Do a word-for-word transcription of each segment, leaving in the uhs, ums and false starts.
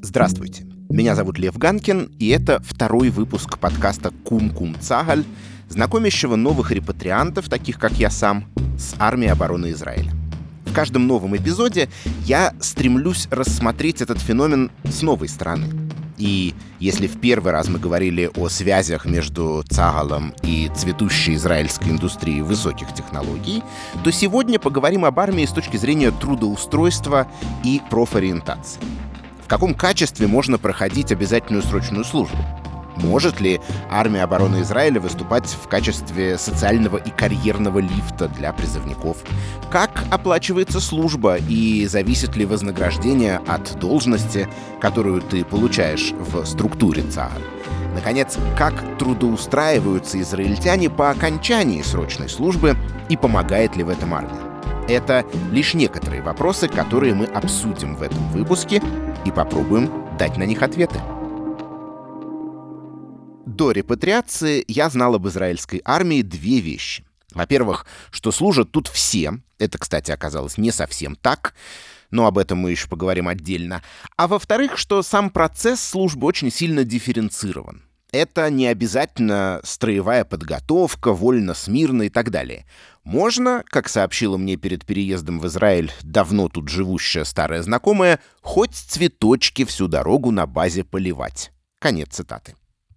Здравствуйте, меня зовут Лев Ганкин, и это второй выпуск подкаста «Кум-Кум Цагаль», знакомящего новых репатриантов, таких как я сам, с армией обороны Израиля. В каждом новом эпизоде я стремлюсь рассмотреть этот феномен с новой стороны. И если в первый раз мы говорили о связях между Цагалом и цветущей израильской индустрией высоких технологий, то сегодня поговорим об армии с точки зрения трудоустройства и профориентации. В каком качестве можно проходить обязательную срочную службу? Может ли армия обороны Израиля выступать в качестве социального и карьерного лифта для призывников? Как оплачивается служба и зависит ли вознаграждение от должности, которую ты получаешь в структуре Цагаль? Наконец, как трудоустраиваются израильтяне по окончании срочной службы и помогает ли в этом армия? Это лишь некоторые вопросы, которые мы обсудим в этом выпуске и попробуем дать на них ответы. До репатриации я знал об израильской армии две вещи. Во-первых, что служат тут все. Это, кстати, оказалось не совсем так, но об этом мы еще поговорим отдельно. А во-вторых, что сам процесс службы очень сильно дифференцирован. Это не обязательно строевая подготовка, вольно-смирно и так далее. Можно, как сообщила мне перед переездом в Израиль давно тут живущая старая знакомая, хоть цветочки всю дорогу на базе поливать. Конец цитаты.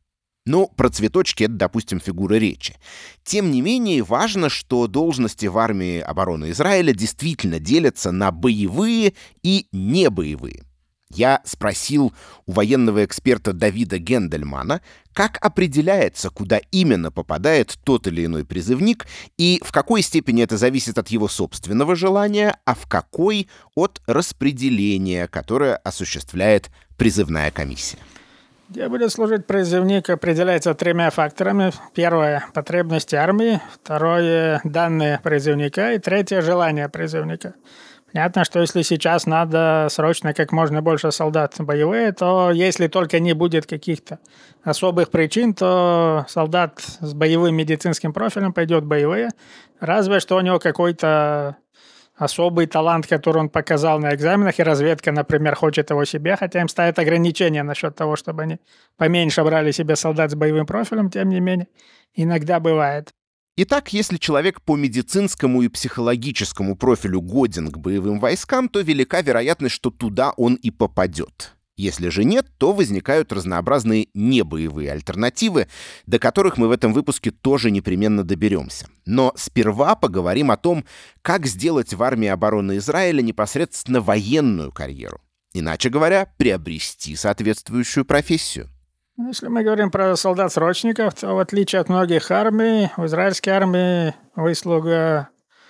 Ну, про цветочки — это, допустим, фигура речи. Тем не менее, важно, что должности в армии обороны Израиля действительно делятся на боевые и небоевые. Я спросил у военного эксперта Давида Гендельмана, как определяется, куда именно попадает тот или иной призывник, и в какой степени это зависит от его собственного желания, а в какой — от распределения, которое осуществляет призывная комиссия. Где будет служить призывник, определяется тремя факторами. Первое — потребности армии, второе — данные призывника и третье — желание призывника. Понятно, что если сейчас надо срочно как можно больше солдат боевые, то если только не будет каких-то особых причин, то солдат с боевым медицинским профилем пойдет в боевые, разве что у него какой-то особый талант, который он показал на экзаменах, и разведка, например, хочет его себе, хотя им ставят ограничения насчет того, чтобы они поменьше брали себе солдат с боевым профилем, тем не менее, иногда бывает. Итак, если человек по медицинскому и психологическому профилю годен к боевым войскам, то велика вероятность, что туда он и попадет. Если же нет, то возникают разнообразные небоевые альтернативы, до которых мы в этом выпуске тоже непременно доберемся. Но сперва поговорим о том, как сделать в армии обороны Израиля непосредственно военную карьеру. Иначе говоря, приобрести соответствующую профессию. Если мы говорим про солдат-срочников, то в отличие от многих армий, в израильской армии выслуга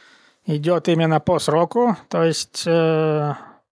идет именно по сроку, то есть э,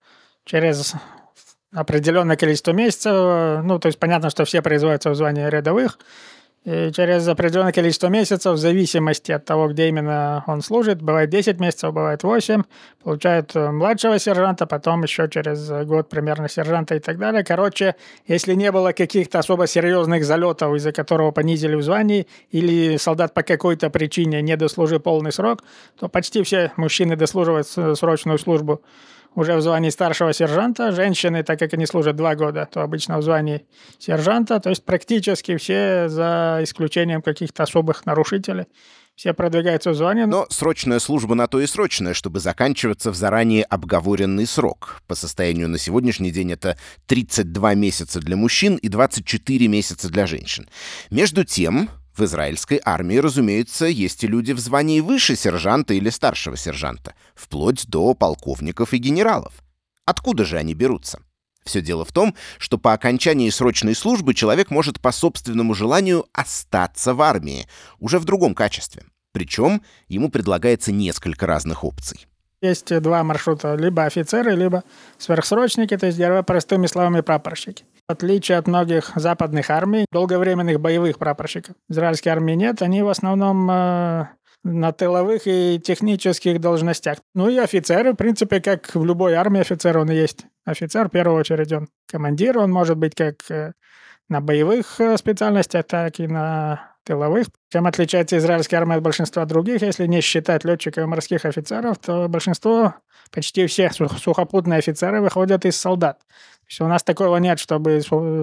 через определенное количество месяцев, ну, то есть понятно, что все производятся в звании рядовых, и через определенное количество месяцев, в зависимости от того, где именно он служит, бывает десять месяцев, бывает восемь, получают младшего сержанта, потом еще через год примерно сержанта и так далее. Короче, если не было каких-то особо серьезных залетов, из-за которого понизили в звании, или солдат по какой-то причине не дослужил полный срок, то почти все мужчины дослуживают срочную службу уже в звании старшего сержанта. Женщины, так как они служат два года, то обычно в звании сержанта. То есть практически все, за исключением каких-то особых нарушителей, все продвигаются в звании. Но срочная служба на то и срочная, чтобы заканчиваться в заранее обговоренный срок. По состоянию на сегодняшний день это тридцать два месяца для мужчин и двадцать четыре месяца для женщин. Между тем, в израильской армии, разумеется, есть и люди в звании выше сержанта или старшего сержанта, вплоть до полковников и генералов. Откуда же они берутся? Все дело в том, что по окончании срочной службы человек может по собственному желанию остаться в армии, уже в другом качестве. Причем ему предлагается несколько разных опций. Есть два маршрута: либо офицеры, либо сверхсрочники, то есть, говоря простыми словами, прапорщики. В отличие от многих западных армий, долговременных боевых прапорщиков в израильской армии нет, они в основном э, на тыловых и технических должностях. Ну и офицеры, в принципе, как в любой армии, офицер он и есть офицер, в первую очередь он командир, он может быть как э, на боевых специальностях, так и на тыловых. Чем отличается израильская армия от большинства других, если не считать летчиков и морских офицеров, то большинство, почти все сухопутные офицеры выходят из солдат. У нас такого нет, чтобы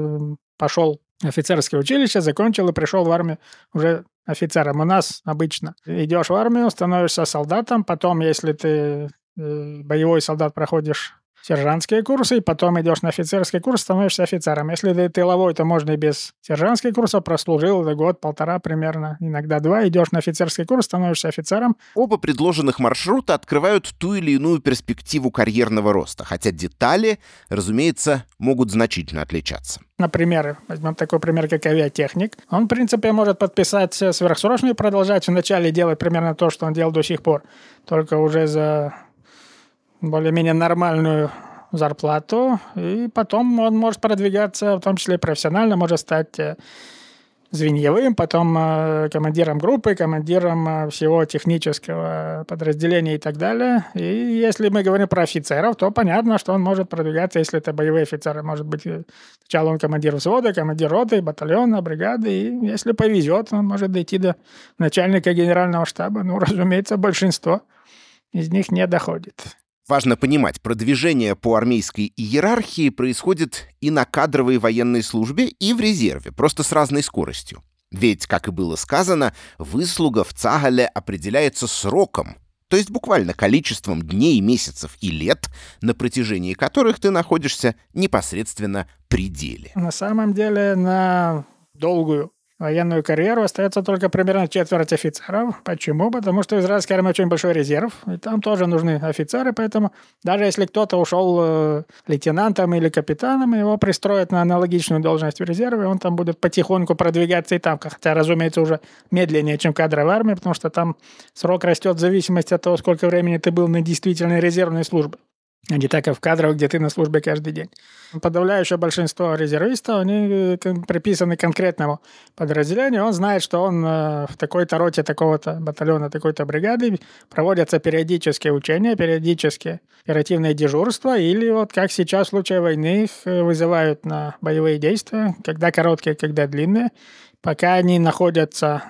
пошел в офицерское училище, закончил и пришел в армию уже офицером. У нас обычно идешь в армию, становишься солдатом, потом, если ты боевой солдат, проходишь сержантские курсы, и потом идешь на офицерский курс, становишься офицером. Если ты тыловой, то можно и без сержантских курсов, прослужил год-полтора примерно, иногда два, идешь на офицерский курс, становишься офицером. Оба предложенных маршрута открывают ту или иную перспективу карьерного роста, хотя детали, разумеется, могут значительно отличаться. Например, возьмем такой пример, как авиатехник. Он, в принципе, может подписать сверхсрочную и продолжать вначале делать примерно то, что он делал до сих пор, только уже за более-менее нормальную зарплату, и потом он может продвигаться, в том числе профессионально, может стать звеньевым, потом командиром группы, командиром всего технического подразделения и так далее. И если мы говорим про офицеров, то понятно, что он может продвигаться, если это боевые офицеры. Может быть, сначала он командир взвода, командир роты, батальона, бригады, и если повезет, он может дойти до начальника генерального штаба. Ну, разумеется, большинство из них не доходит. Важно понимать, продвижение по армейской иерархии происходит и на кадровой военной службе, и в резерве, просто с разной скоростью. Ведь, как и было сказано, выслуга в Цагале определяется сроком, то есть буквально количеством дней, месяцев и лет, на протяжении которых ты находишься непосредственно при деле. На самом деле, на долгую военную карьеру остается только примерно четверть офицеров. Почему? Потому что в израильской армии очень большой резерв, и там тоже нужны офицеры, поэтому даже если кто-то ушел э, лейтенантом или капитаном, его пристроят на аналогичную должность в резерве, он там будет потихоньку продвигаться и там, хотя, разумеется, уже медленнее, чем кадровая армия, потому что там срок растет в зависимости от того, сколько времени ты был на действительной резервной службе. А не так, как в кадровых, где ты на службе каждый день. Подавляющее большинство резервистов, они приписаны конкретному подразделению. Он знает, что он в такой-то роте, такого-то батальона, такой-то бригады проводятся периодические учения, периодические оперативные дежурства, или вот как сейчас в случае войны их вызывают на боевые действия, когда короткие, когда длинные. Пока они находятся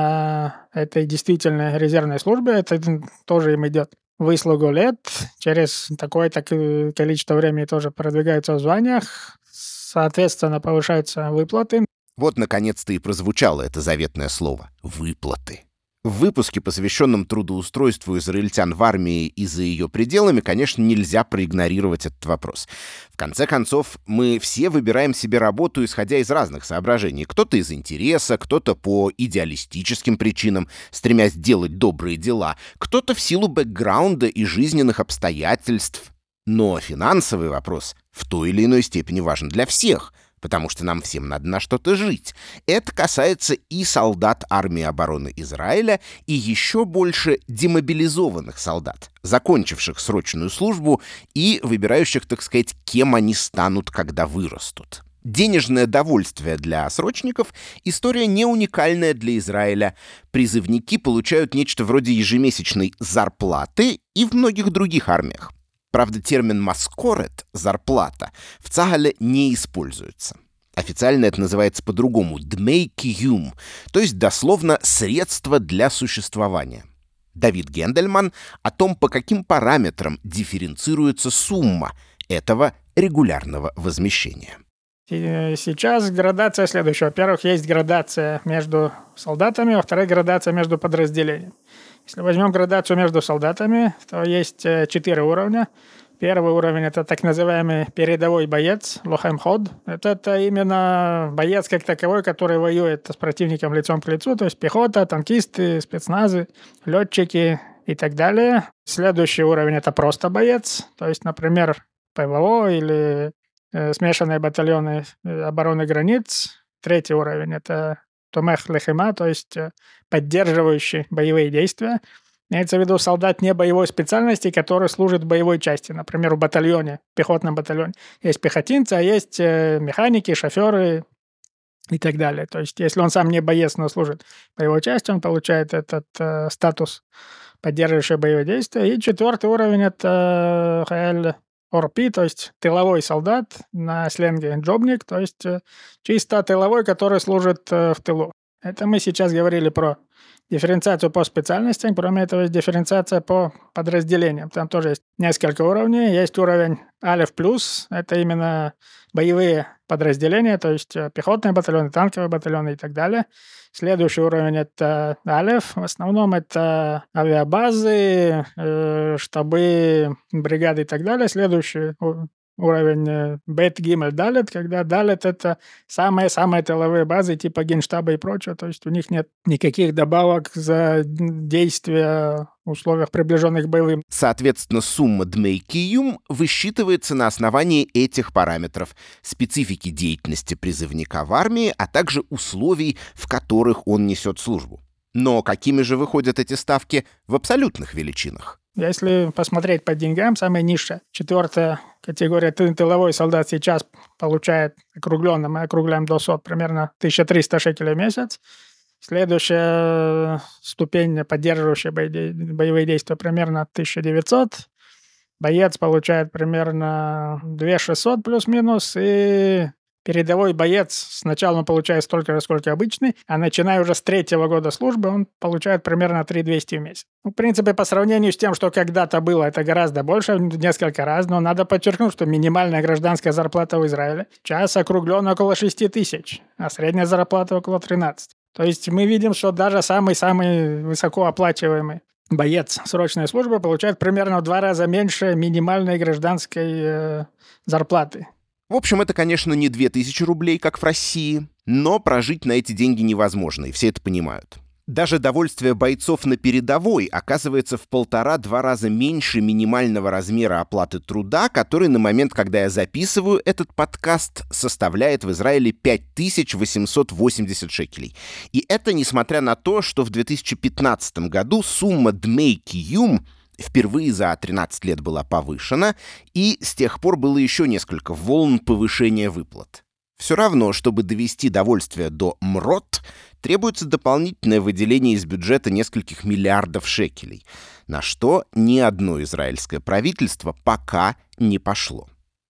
на этой действительно резервной службе, это тоже им идет выслугу лет, через такое-то количество времени тоже продвигаются в званиях, соответственно, повышаются выплаты. Вот, наконец-то, и прозвучало это заветное слово — «выплаты». В выпуске, посвященном трудоустройству израильтян в армии и за ее пределами, конечно, нельзя проигнорировать этот вопрос. В конце концов, мы все выбираем себе работу, исходя из разных соображений. Кто-то из интереса, кто-то по идеалистическим причинам, стремясь делать добрые дела, кто-то в силу бэкграунда и жизненных обстоятельств. Но финансовый вопрос в той или иной степени важен для всех, потому что нам всем надо на что-то жить. Это касается и солдат армии обороны Израиля, и еще больше демобилизованных солдат, закончивших срочную службу и выбирающих, так сказать, кем они станут, когда вырастут. Денежное довольствие для срочников — история не уникальная для Израиля. Призывники получают нечто вроде ежемесячной зарплаты и в многих других армиях. Правда, термин «маскорет» — «зарплата» в Цагале не используется. Официально это называется по-другому — «дмей киюм», то есть дословно «средства для существования». Давид Гендельман о том, по каким параметрам дифференцируется сумма этого регулярного возмещения. Сейчас градация следующая. Во-первых, есть градация между солдатами, во-вторых, градация между подразделениями. Если возьмем градацию между солдатами, то есть четыре уровня. Первый уровень — это так называемый передовой боец, лохем ход. Это, это именно боец как таковой, который воюет с противником лицом к лицу, то есть пехота, танкисты, спецназы, летчики и так далее. Следующий уровень — это просто боец, то есть, например, ПВО или э, смешанные батальоны обороны границ. Третий уровень — это томех лехема, то есть поддерживающий боевые действия. Имеется в виду солдат не боевой специальности, который служит в боевой части. Например, в батальоне, в пехотном батальоне есть пехотинцы, а есть механики, шоферы и так далее. То есть если он сам не боец, но служит в боевой части, он получает этот э, статус поддерживающий боевые действия. И четвертый уровень — это хаэль ОРПИ, то есть тыловой солдат, на сленге джобник, то есть чисто тыловой, который служит в тылу. Это мы сейчас говорили про дифференциацию по специальностям, кроме этого есть дифференциация по подразделениям. Там тоже есть несколько уровней. Есть уровень Алеф плюс — это именно боевые подразделения, то есть пехотные батальоны, танковые батальоны и так далее. Следующий уровень — это Алеф. В основном это авиабазы, э, штабы, бригады и так далее. Следующий уровень Бет, Гимель, Далет, когда Далет — это самые-самые тыловые базы типа Генштаба и прочего, то есть у них нет никаких добавок за действия в условиях, приближенных к боевым. Соответственно, сумма Дмей Киюм высчитывается на основании этих параметров: специфики деятельности призывника в армии, а также условий, в которых он несет службу. Но какими же выходят эти ставки в абсолютных величинах? Если посмотреть по деньгам, самая низшая, четвертая категория тыловой солдат сейчас получает округленно, мы округляем до сот, примерно тысяча триста шекелей в месяц. Следующая ступень, поддерживающая боевые действия, примерно тысяча девятьсот. Боец получает примерно две тысячи шестьсот плюс-минус, и передовой боец сначала он получает столько же, сколько обычный, а начиная уже с третьего года службы он получает примерно три тысячи двести в месяц. Ну, в принципе, по сравнению с тем, что когда-то было, это гораздо больше, несколько раз, но надо подчеркнуть, что минимальная гражданская зарплата в Израиле сейчас округлена около шесть тысяч, а средняя зарплата около тринадцати. То есть мы видим, что даже самый-самый высокооплачиваемый боец срочной службы получает примерно в два раза меньше минимальной гражданской э, зарплаты. В общем, это, конечно, не две тысячи рублей, как в России, но прожить на эти деньги невозможно, и все это понимают. Даже довольствие бойцов на передовой оказывается в полтора-два раза меньше минимального размера оплаты труда, который на момент, когда я записываю этот подкаст, составляет в Израиле пять тысяч восемьсот восемьдесят шекелей. И это несмотря на то, что в две тысячи пятнадцатом году сумма Дмей Киюм впервые за тринадцать лет была повышена, и с тех пор было еще несколько волн повышения выплат. Все равно, чтобы довести довольствие до МРОТ, требуется дополнительное выделение из бюджета нескольких миллиардов шекелей, на что ни одно израильское правительство пока не пошло.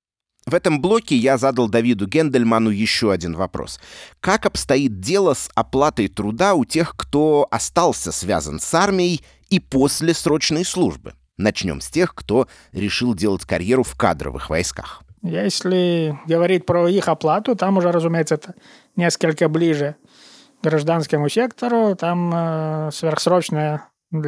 В этом блоке я задал Давиду Гендельману еще один вопрос. Как обстоит дело с оплатой труда у тех, кто остался связан с армией и после срочной службы? Начнем с тех, кто решил делать карьеру в кадровых войсках. Если говорить про их оплату, там уже, разумеется, это несколько ближе к гражданскому сектору. Там э, сверхсрочная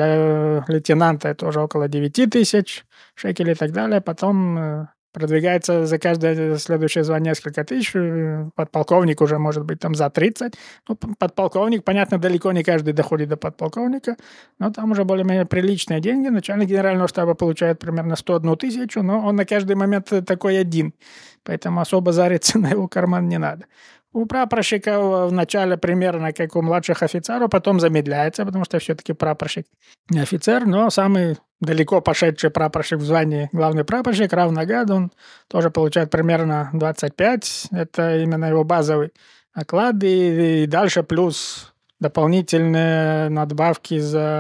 для лейтенанта это уже около девять тысяч шекелей и так далее. Потом э, продвигается за каждое следующее звание несколько тысяч. Подполковник уже может быть там за тридцать. Ну, подполковник, понятно, далеко не каждый доходит до подполковника, но там уже более-менее приличные деньги. Начальник генерального штаба получает примерно сто одну тысячу, но он на каждый момент такой один, поэтому особо зариться на его карман не надо. У прапорщика в начале примерно как у младших офицеров, потом замедляется, потому что все-таки прапорщик не офицер, но самый далеко пошедший прапорщик в звании главный прапорщик, Рав Нагад, он тоже получает примерно двадцать пять. Это именно его базовый оклад, и, и дальше плюс дополнительные надбавки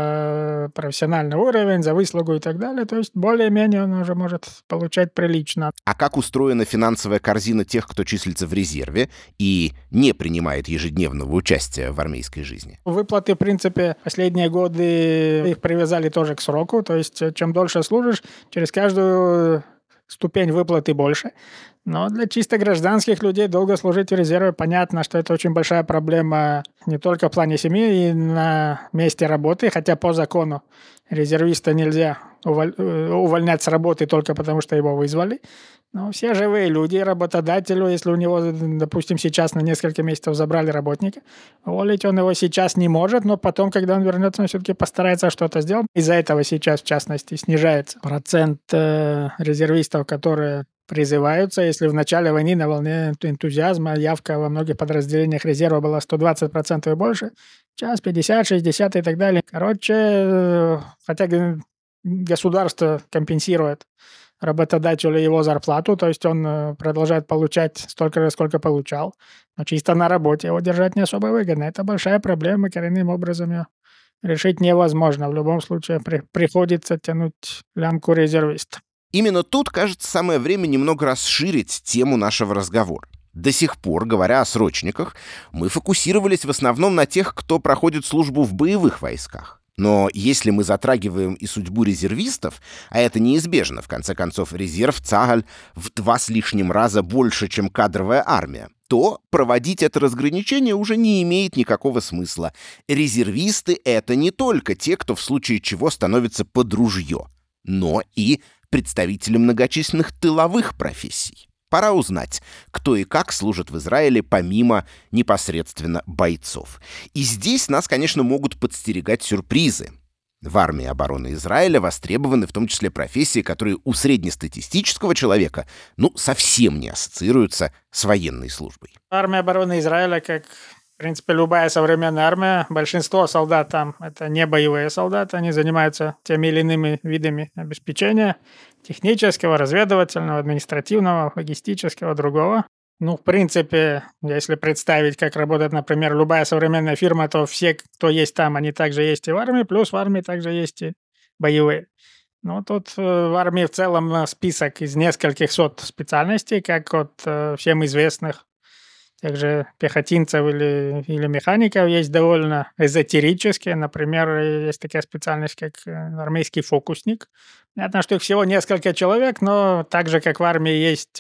за профессиональный уровень, за выслугу и так далее. То есть более-менее он уже может получать прилично. А как устроена финансовая корзина тех, кто числится в резерве и не принимает ежедневного участия в армейской жизни? Выплаты, в принципе, последние годы их привязали тоже к сроку. То есть чем дольше служишь, через каждую ступень выплаты больше. Но для чисто гражданских людей долго служить в резерве, понятно, что это очень большая проблема не только в плане семьи, и на месте работы, хотя по закону резервиста нельзя увольнять с работы только потому, что его вызвали. Но все живые люди, работодателю, если у него, допустим, сейчас на несколько месяцев забрали работника, уволить он его сейчас не может, но потом, когда он вернется, он все-таки постарается что-то сделать. Из-за этого сейчас, в частности, снижается процент э, резервистов, которые призываются. Если в начале войны на волне энтузиазма явка во многих подразделениях резерва была сто двадцать процентов и больше, сейчас пятьдесят, шестьдесят и так далее. Короче, хотя государство компенсирует работодателю его зарплату, то есть он продолжает получать столько же, сколько получал, но чисто на работе его держать не особо выгодно. Это большая проблема, коренным образом ее решить невозможно. В любом случае при, приходится тянуть лямку резервиста. Именно тут, кажется, самое время немного расширить тему нашего разговора. До сих пор, говоря о срочниках, мы фокусировались в основном на тех, кто проходит службу в боевых войсках. Но если мы затрагиваем и судьбу резервистов, а это неизбежно, в конце концов, резерв Цагаль в два с лишним раза больше, чем кадровая армия, то проводить это разграничение уже не имеет никакого смысла. Резервисты — это не только те, кто в случае чего становится под ружье, но и представители многочисленных тыловых профессий. Пора узнать, кто и как служит в Израиле помимо непосредственно бойцов. И здесь нас, конечно, могут подстерегать сюрпризы. В армии обороны Израиля востребованы в том числе профессии, которые у среднестатистического человека ну совсем не ассоциируются с военной службой. Армия обороны Израиля, как, в принципе, любая современная армия, большинство солдат там — это не боевые солдаты, они занимаются теми или иными видами обеспечения, технического, разведывательного, административного, логистического, другого. Ну, в принципе, если представить, как работает, например, любая современная фирма, то все, кто есть там, они также есть и в армии, плюс в армии также есть и боевые. Ну, тут в армии в целом список из нескольких сот специальностей, как от всем известных тех же пехотинцев или, или механиков, есть довольно эзотерические. Например, есть такая специальность, как армейский фокусник. Понятно, что их всего несколько человек, но так же, как в армии есть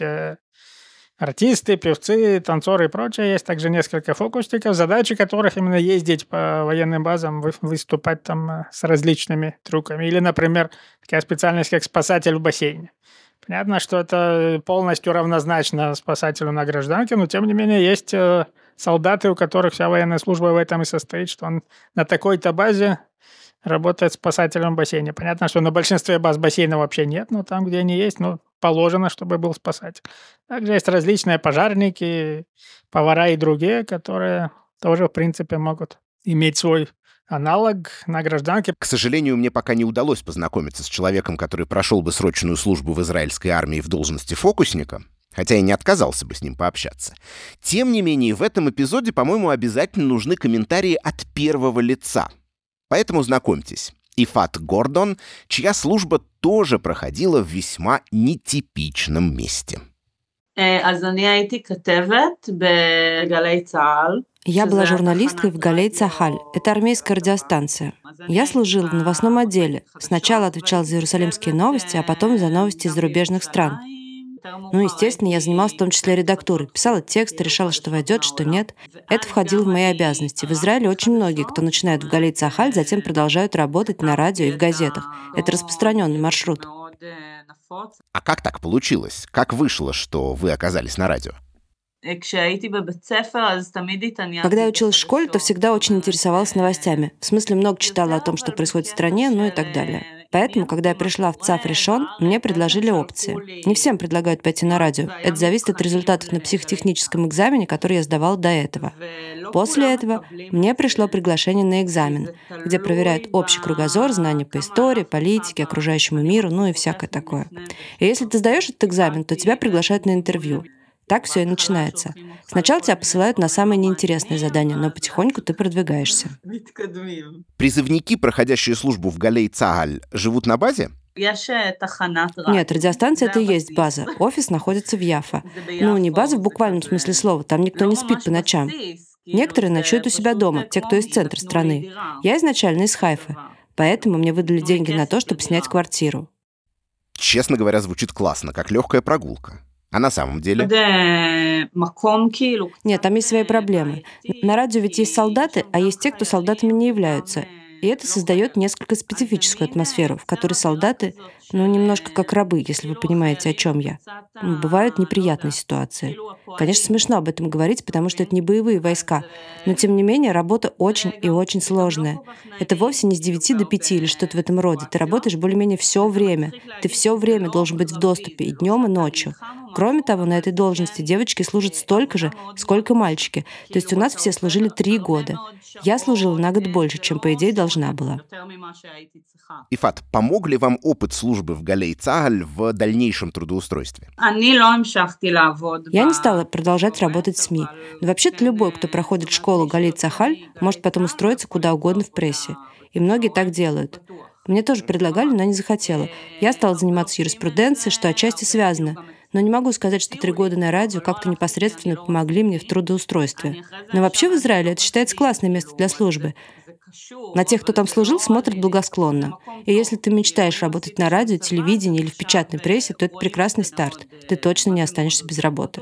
артисты, певцы, танцоры и прочее, есть также несколько фокусников, задачи которых именно ездить по военным базам, выступать там с различными трюками. Или, например, такая специальность, как спасатель в бассейне. Понятно, что это полностью равнозначно спасателю на гражданке, но тем не менее есть солдаты, у которых вся военная служба в этом и состоит, что он на такой-то базе работает спасателем в бассейне. Понятно, что на большинстве баз бассейна вообще нет, но там, где они есть, ну, положено, чтобы был спасатель. Также есть различные пожарники, повара и другие, которые тоже, в принципе, могут иметь свой аналог на гражданке. К сожалению, мне пока не удалось познакомиться с человеком, который прошел бы срочную службу в израильской армии в должности фокусника, хотя я не отказался бы с ним пообщаться. Тем не менее, в этом эпизоде, по-моему, обязательно нужны комментарии от первого лица. Поэтому знакомьтесь. Ифат Гордон, чья служба тоже проходила в весьма нетипичном месте. Я была журналисткой в Галей Цахаль. Это армейская радиостанция. Я служила в новостном отделе. Сначала отвечала за иерусалимские новости, а потом за новости из зарубежных стран. Ну, естественно, я занималась в том числе редактурой. Писала тексты, решала, что войдет, что нет. Это входило в мои обязанности. В Израиле очень многие, кто начинает в Галей Цахаль, затем продолжают работать на радио и в газетах. Это распространенный маршрут. А как так получилось? Как вышло, что вы оказались на радио? Когда я училась в школе, то всегда очень интересовалась новостями. В смысле, много читала о том, что происходит в стране, ну и так далее. Поэтому, когда я пришла в ЦАФ Ришон, мне предложили опции. Не всем предлагают пойти на радио. Это зависит от результатов на психотехническом экзамене, который я сдавала до этого. После этого мне пришло приглашение на экзамен, где проверяют общий кругозор, знания по истории, политике, окружающему миру, ну и всякое такое. И если ты сдаешь этот экзамен, то тебя приглашают на интервью. Так все и начинается. Сначала тебя посылают на самые неинтересные задания, но потихоньку ты продвигаешься. Призывники, проходящие службу в Галей Цагаль, живут на базе? Нет, радиостанция — это и есть база. Офис находится в Яффа. Ну, не база в буквальном смысле слова, там никто не спит по ночам. Некоторые ночуют у себя дома, те, кто из центра страны. Я изначально из Хайфы, поэтому мне выдали деньги на то, чтобы снять квартиру. Честно говоря, звучит классно, как легкая прогулка. А на самом деле? Нет, там есть свои проблемы. На радио ведь есть солдаты, а есть те, кто солдатами не являются. И это создает несколько специфическую атмосферу, в которой солдаты, ну, немножко как рабы, если вы понимаете, о чем я. Бывают неприятные ситуации. Конечно, смешно об этом говорить, потому что это не боевые войска. Но, тем не менее, работа очень и очень сложная. Это вовсе не с девяти до пяти или что-то в этом роде. Ты работаешь более-менее все время. Ты все время должен быть в доступе, и днем, и ночью. Кроме того, на этой должности девочки служат столько же, сколько мальчики. То есть у нас все служили три года. Я служила на год больше, чем, по идее, должна была. Ифат, помог ли вам опыт службы в Галей Цагаль в дальнейшем трудоустройстве? Я не стала продолжать работать в СМИ. Но вообще-то любой, кто проходит школу Галей Цагаль, может потом устроиться куда угодно в прессе. И многие так делают. Мне тоже предлагали, но я не захотела. Я стала заниматься юриспруденцией, что отчасти связано. Но не могу сказать, что три года на радио как-то непосредственно помогли мне в трудоустройстве. Но вообще в Израиле это считается классное место для службы. На тех, кто там служил, смотрят благосклонно. И если ты мечтаешь работать на радио, телевидении или в печатной прессе, то это прекрасный старт. Ты точно не останешься без работы.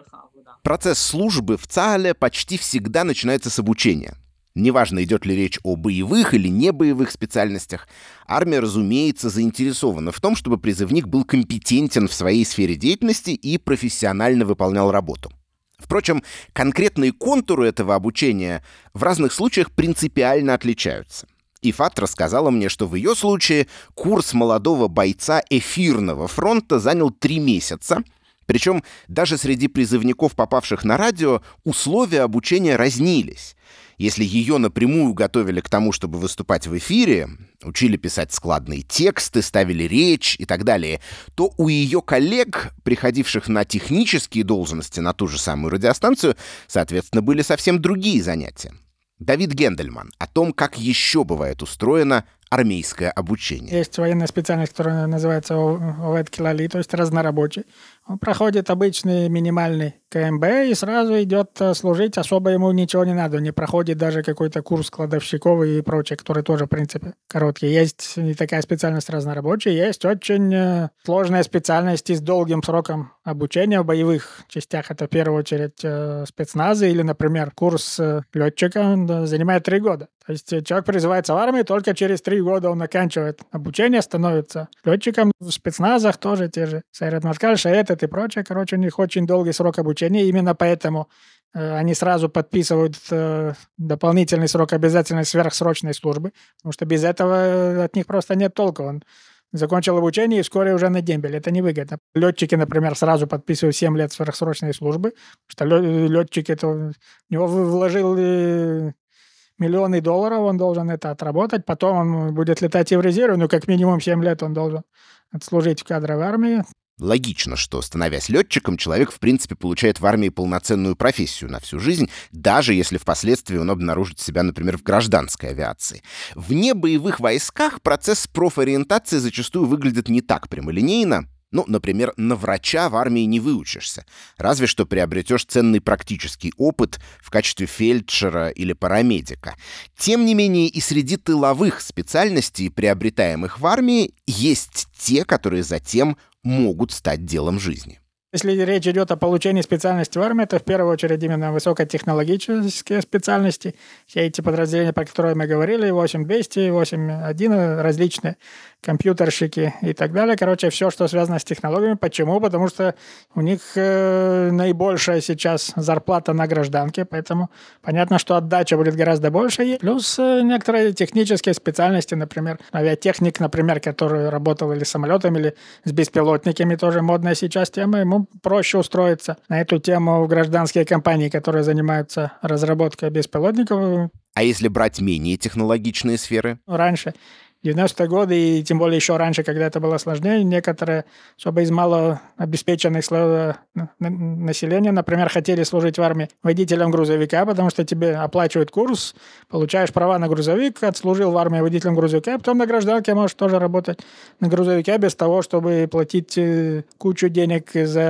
Процесс службы в ЦАГЛе почти всегда начинается с обучения. Неважно, идет ли речь о боевых или небоевых специальностях, армия, разумеется, заинтересована в том, чтобы призывник был компетентен в своей сфере деятельности и профессионально выполнял работу. Впрочем, конкретные контуры этого обучения в разных случаях принципиально отличаются. Ифат рассказала мне, что в ее случае курс молодого бойца эфирного фронта занял три месяца, причем даже среди призывников, попавших на радио, условия обучения разнились. Если ее напрямую готовили к тому, чтобы выступать в эфире, учили писать складные тексты, ставили речь и так далее, то у ее коллег, приходивших на технические должности на ту же самую радиостанцию, соответственно, были совсем другие занятия. Давид Гендельман о том, как еще бывает устроено армейское обучение. Есть военная специальность, которая называется овет килали, то есть разнорабочий. Он проходит обычный минимальный КМБ и сразу идет служить, особо ему ничего не надо, не проходит даже какой-то курс кладовщиков и прочее, который тоже, в принципе, короткий. Есть и такая специальность разнорабочая, есть очень сложная специальность с долгим сроком обучения в боевых частях. Это в первую очередь спецназы или, например, курс летчика, он занимает три года. То есть человек призывается в армию, только через три года он оканчивает обучение, становится летчиком. В спецназах тоже те же Сайрат Маткаль, Шаэтет и прочее. Короче, у них очень долгий срок обучения. Именно поэтому э, они сразу подписывают э, дополнительный срок обязательной сверхсрочной службы, потому что без этого от них просто нет толка. Он закончил обучение и вскоре уже на дембель. Это невыгодно. Летчики, например, сразу подписывают семь лет сверхсрочной службы, потому что летчик это, в него вложил... Э, миллионы долларов, он должен это отработать, потом он будет летать и в резерве, ну, как минимум семь лет он должен отслужить в кадровой армии. Логично, что, становясь летчиком, человек, в принципе, получает в армии полноценную профессию на всю жизнь, даже если впоследствии он обнаружит себя, например, в гражданской авиации. В небоевых войсках процесс профориентации зачастую выглядит не так прямолинейно. Ну, например, на врача в армии не выучишься, разве что приобретешь ценный практический опыт в качестве фельдшера или парамедика. Тем не менее, и среди тыловых специальностей, приобретаемых в армии, есть те, которые затем могут стать делом жизни. Если речь идет о получении специальности в армии, то в первую очередь именно высокотехнологические специальности. Все эти подразделения, про которые мы говорили, восемь двести, восемь один, различные компьютерщики и так далее. Короче, все, что связано с технологиями. Почему? Потому что у них э, наибольшая сейчас зарплата на гражданке, поэтому понятно, что отдача будет гораздо больше. Плюс э, некоторые технические специальности, например, авиатехник, например, который работал или с самолетами, или с беспилотниками, тоже модная сейчас тема, ему проще устроиться на эту тему в гражданские компании, которые занимаются разработкой беспилотников. А если брать менее технологичные сферы? Раньше, в девяностые годы, и тем более еще раньше, когда это было сложнее, некоторые, особо из малообеспеченных слоев населения, например, хотели служить в армии водителем грузовика, потому что тебе оплачивают курс, получаешь права на грузовик, отслужил в армии водителем грузовика, а потом на гражданке можешь тоже работать на грузовике без того, чтобы платить кучу денег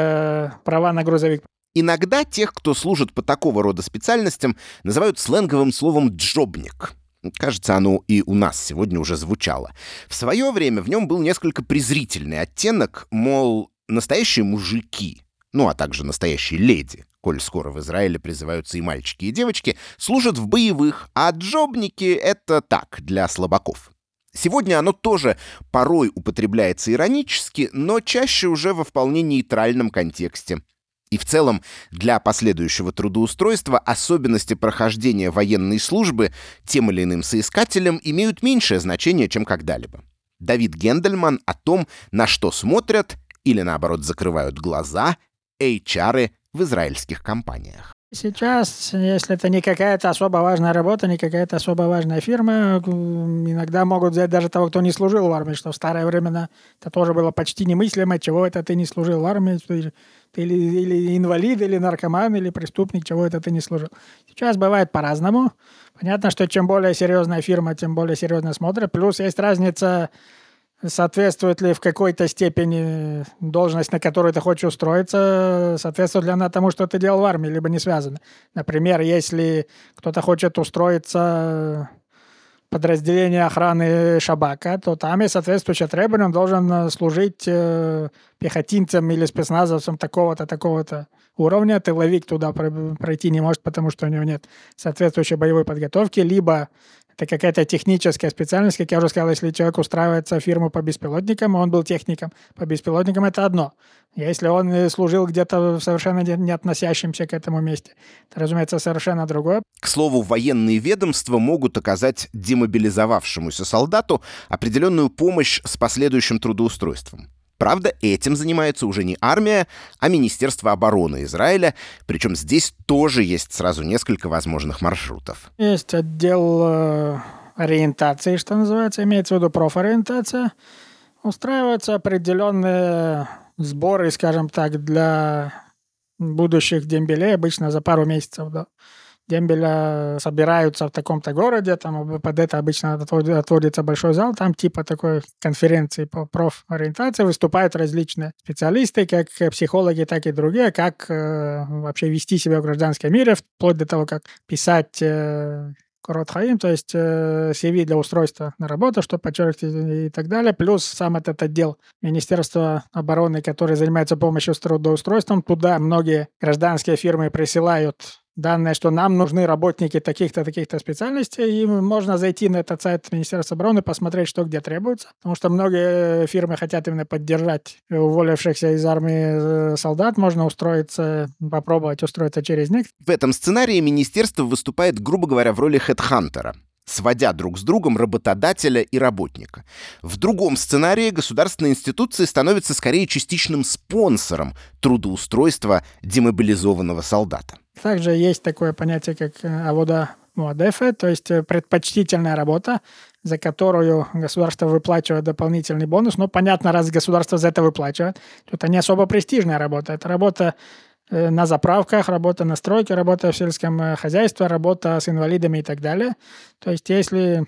за права на грузовик. Иногда тех, кто служит по такого рода специальностям, называют сленговым словом «джобник». Кажется, оно и у нас сегодня уже звучало. В свое время в нем был несколько презрительный оттенок, мол, настоящие мужики, ну а также настоящие леди, коль скоро в Израиле призываются и мальчики, и девочки, служат в боевых, а джобники — это так, для слабаков. Сегодня оно тоже порой употребляется иронически, но чаще уже во вполне нейтральном контексте. И в целом для последующего трудоустройства особенности прохождения военной службы тем или иным соискателям имеют меньшее значение, чем когда-либо. Давид Гендельман о том, на что смотрят или, наоборот, закрывают глаза эйч ар в израильских компаниях. Сейчас, если это не какая-то особо важная работа, не какая-то особо важная фирма, иногда могут взять даже того, кто не служил в армии, что в старые времена это тоже было почти немыслимо, чего это ты не служил в армии, ты или, или инвалид, или наркоман, или преступник, чего это ты не служил. Сейчас бывает по-разному. Понятно, что чем более серьезная фирма, тем более серьезно смотрят. Плюс есть разница, соответствует ли в какой-то степени должность, на которую ты хочешь устроиться, соответствует ли она тому, что ты делал в армии, либо не связано. Например, если кто-то хочет устроиться подразделение охраны Шабака, то там есть соответствующее требование, он должен служить э, пехотинцем или спецназовцем такого-то, такого-то уровня. Тыловик туда пройти не может, потому что у него нет соответствующей боевой подготовки, либо это какая-то техническая специальность, как я уже сказал, если человек устраивается в фирму по беспилотникам, он был техником по беспилотникам, это одно. Если он служил где-то совершенно не относящимся к этому месте, это, разумеется, совершенно другое. К слову, военные ведомства могут оказать демобилизовавшемуся солдату определенную помощь с последующим трудоустройством. Правда, этим занимается уже не армия, а Министерство обороны Израиля, причем здесь тоже есть сразу несколько возможных маршрутов. Есть отдел э, ориентации, что называется, имеется в виду профориентация. Устраиваются определенные сборы, скажем так, для будущих дембелей, обычно за пару месяцев до дембеля собираются в таком-то городе, там под это обычно отводится большой зал, там типа такой конференции по профориентации выступают различные специалисты, как психологи, так и другие, как э, вообще вести себя в гражданском мире, вплоть до того, как писать э, Корот Хаим, то есть э, си ви для устройства на работу, что подчеркивать и так далее, плюс сам этот отдел Министерства обороны, который занимается помощью с трудоустройством, туда многие гражданские фирмы присылают данные, что нам нужны работники таких-то, таких-то специальностей, и можно зайти на этот сайт Министерства обороны, посмотреть, что где требуется, потому что многие фирмы хотят именно поддержать уволившихся из армии солдат, можно устроиться, попробовать устроиться через них. В этом сценарии министерство выступает, грубо говоря, в роли хедхантера, сводя друг с другом работодателя и работника. В другом сценарии государственные институции становятся скорее частичным спонсором трудоустройства демобилизованного солдата. Также есть такое понятие, как авода муадефе, то есть предпочтительная работа, за которую государство выплачивает дополнительный бонус. Но понятно, раз государство за это выплачивает, то это не особо престижная работа. Это работа на заправках, работа на стройке, работа в сельском хозяйстве, работа с инвалидами и так далее. То есть если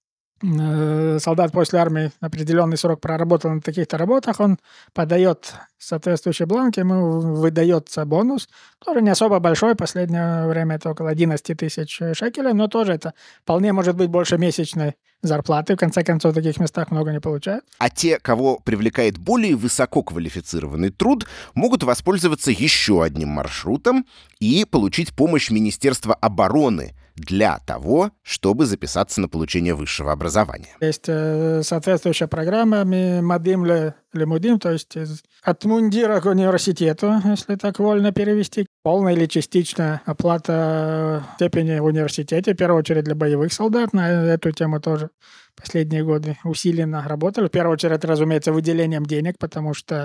солдат после армии определенный срок проработал на таких-то работах, он подает соответствующий бланк, ему выдается бонус, тоже не особо большой, в последнее время это около одиннадцать тысяч шекелей, но тоже это вполне может быть больше месячной зарплаты, в конце концов, в таких местах много не получают. А те, кого привлекает более высококвалифицированный труд, могут воспользоваться еще одним маршрутом и получить помощь Министерства обороны для того, чтобы записаться на получение высшего образования. Есть э, соответствующая программа «Мадим ле лимудим», то есть от мундира к университету, если так вольно перевести. Полная или частичная оплата степени в университете, в первую очередь для боевых солдат. На эту тему тоже последние годы усиленно работали. В первую очередь, разумеется, выделением денег, потому что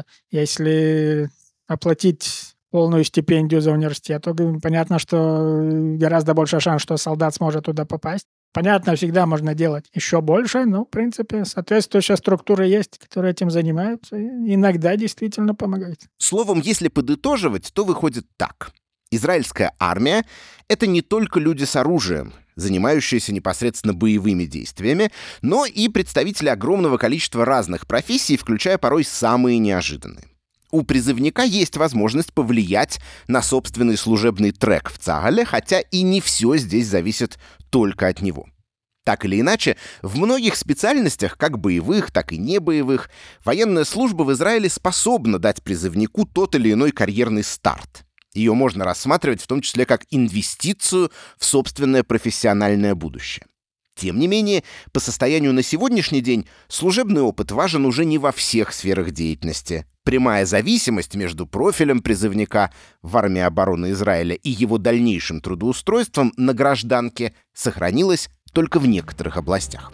если оплатить полную стипендию за университет, то понятно, что гораздо больше шанс, что солдат сможет туда попасть. Понятно, всегда можно делать еще больше, но, в принципе, соответствующая структура есть, которые этим занимаются, и иногда действительно помогают. Словом, если подытоживать, то выходит так. Израильская армия — это не только люди с оружием, занимающиеся непосредственно боевыми действиями, но и представители огромного количества разных профессий, включая порой самые неожиданные. У призывника есть возможность повлиять на собственный служебный трек в Цагале, хотя и не все здесь зависит только от него. Так или иначе, в многих специальностях, как боевых, так и небоевых, военная служба в Израиле способна дать призывнику тот или иной карьерный старт. Ее можно рассматривать в том числе как инвестицию в собственное профессиональное будущее. Тем не менее, по состоянию на сегодняшний день служебный опыт важен уже не во всех сферах деятельности. Прямая зависимость между профилем призывника в армии обороны Израиля и его дальнейшим трудоустройством на гражданке сохранилась только в некоторых областях.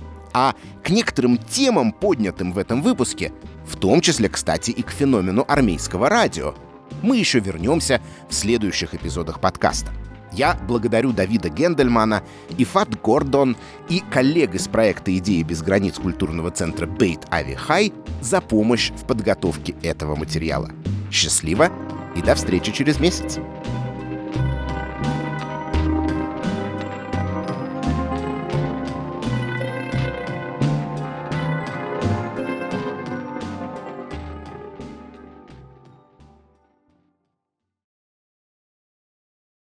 А к некоторым темам, поднятым в этом выпуске, в том числе, кстати, и к феномену армейского радио, мы еще вернемся в следующих эпизодах подкаста. Я благодарю Давида Гендельмана, Ифат Гордон и коллег из проекта «Идеи без границ» культурного центра Бейт Авихай за помощь в подготовке этого материала. Счастливо и до встречи через месяц!